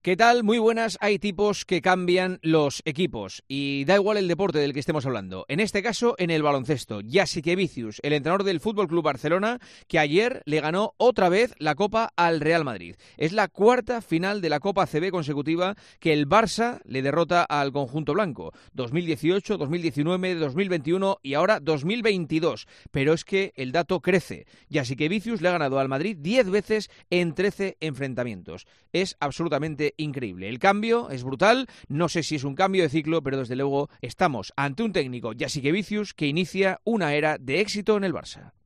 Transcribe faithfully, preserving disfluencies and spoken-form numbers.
¿Qué tal? Muy buenas. Hay tipos que cambian los equipos y da igual el deporte del que estemos hablando. En este caso, en el baloncesto. Jasikevičius, el entrenador del Fútbol Club Barcelona, que ayer le ganó otra vez la Copa al Real Madrid. Es la cuarta final de la Copa A C B consecutiva que el Barça le derrota al conjunto blanco. dos mil dieciocho, dos mil diecinueve, dos mil veintiuno y ahora dos mil veintidós. Pero es que el dato crece. Jasikevičius le ha ganado al Madrid diez veces en trece enfrentamientos. Es absolutamente increíble. El cambio es brutal, no sé si es un cambio de ciclo, pero desde luego estamos ante un técnico, Jasikevičius, que inicia una era de éxito en el Barça.